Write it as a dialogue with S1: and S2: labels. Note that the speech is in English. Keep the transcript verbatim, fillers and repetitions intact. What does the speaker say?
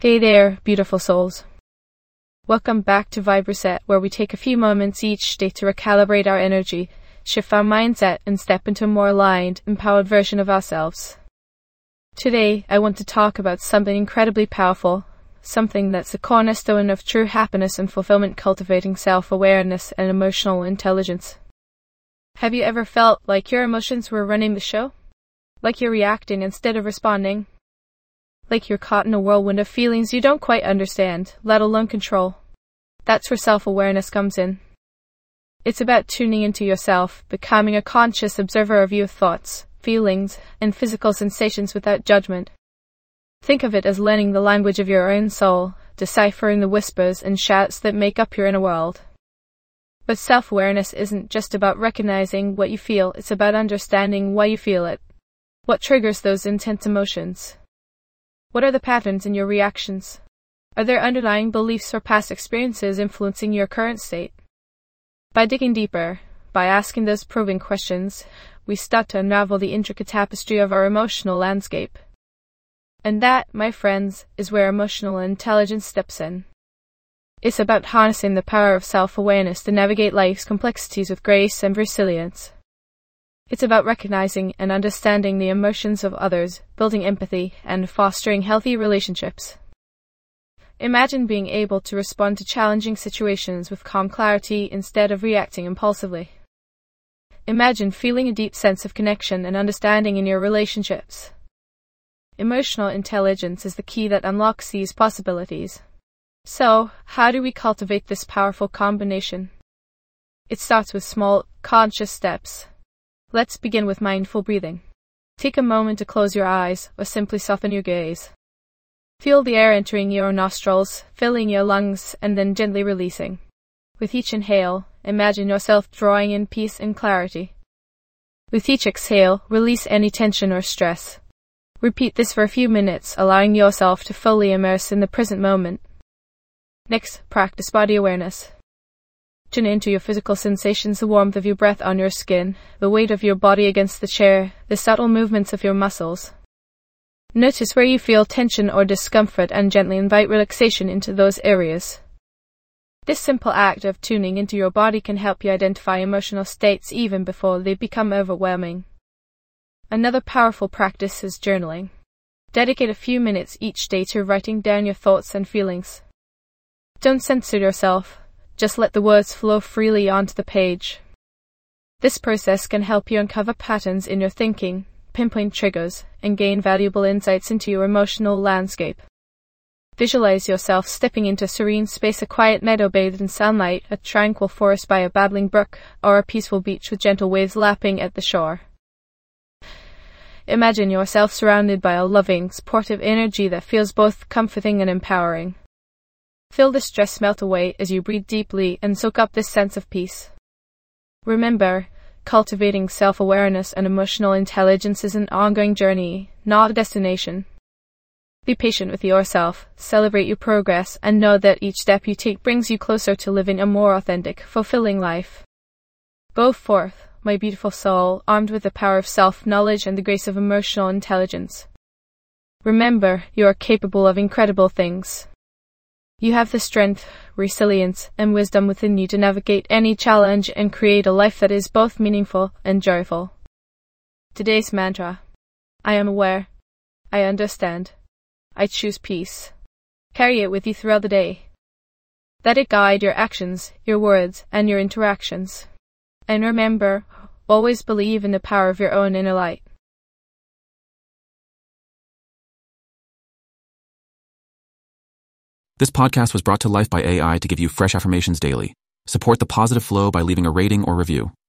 S1: Hey there, beautiful souls. Welcome back to Vibe Reset, where we take a few moments each day to recalibrate our energy, shift our mindset, and step into a more aligned, empowered version of ourselves. Today, I want to talk about something incredibly powerful, something that's the cornerstone of true happiness and fulfillment, cultivating self-awareness and emotional intelligence. Have you ever felt like your emotions were running the show? Like you're reacting instead of responding? Like you're caught in a whirlwind of feelings you don't quite understand, let alone control? That's where self-awareness comes in. It's about tuning into yourself, becoming a conscious observer of your thoughts, feelings, and physical sensations without judgment. Think of it as learning the language of your own soul, deciphering the whispers and shouts that make up your inner world. But self-awareness isn't just about recognizing what you feel, it's about understanding why you feel it. What triggers those intense emotions? What are the patterns in your reactions? Are there underlying beliefs or past experiences influencing your current state? By digging deeper, by asking those probing questions, we start to unravel the intricate tapestry of our emotional landscape. And that, my friends, is where emotional intelligence steps in. It's about harnessing the power of self-awareness to navigate life's complexities with grace and resilience. It's about recognizing and understanding the emotions of others, building empathy, and fostering healthy relationships. Imagine being able to respond to challenging situations with calm clarity instead of reacting impulsively. Imagine feeling a deep sense of connection and understanding in your relationships. Emotional intelligence is the key that unlocks these possibilities. So, how do we cultivate this powerful combination? It starts with small, conscious steps. Let's begin with mindful breathing. Take a moment to close your eyes or simply soften your gaze. Feel the air entering your nostrils, filling your lungs, and then gently releasing. With each inhale, imagine yourself drawing in peace and clarity. With each exhale, release any tension or stress. Repeat this for a few minutes, allowing yourself to fully immerse in the present moment. Next, practice body awareness. Tune into your physical sensations, the warmth of your breath on your skin, the weight of your body against the chair, the subtle movements of your muscles. Notice where you feel tension or discomfort and gently invite relaxation into those areas. This simple act of tuning into your body can help you identify emotional states even before they become overwhelming. Another powerful practice is journaling. Dedicate a few minutes each day to writing down your thoughts and feelings. Don't censor yourself. Just let the words flow freely onto the page. This process can help you uncover patterns in your thinking, pinpoint triggers, and gain valuable insights into your emotional landscape. Visualize yourself stepping into a serene space, a quiet meadow bathed in sunlight, a tranquil forest by a babbling brook, or a peaceful beach with gentle waves lapping at the shore. Imagine yourself surrounded by a loving, supportive energy that feels both comforting and empowering. Feel the stress melt away as you breathe deeply and soak up this sense of peace. Remember, cultivating self-awareness and emotional intelligence is an ongoing journey, not a destination. Be patient with yourself, celebrate your progress, and know that each step you take brings you closer to living a more authentic, fulfilling life. Go forth, my beautiful soul, armed with the power of self-knowledge and the grace of emotional intelligence. Remember, you are capable of incredible things. You have the strength, resilience, and wisdom within you to navigate any challenge and create a life that is both meaningful and joyful. Today's mantra: I am aware. I understand. I choose peace. Carry it with you throughout the day. Let it guide your actions, your words, and your interactions. And remember, always believe in the power of your own inner light.
S2: This podcast was brought to life by A I to give you fresh affirmations daily. Support the positive flow by leaving a rating or review.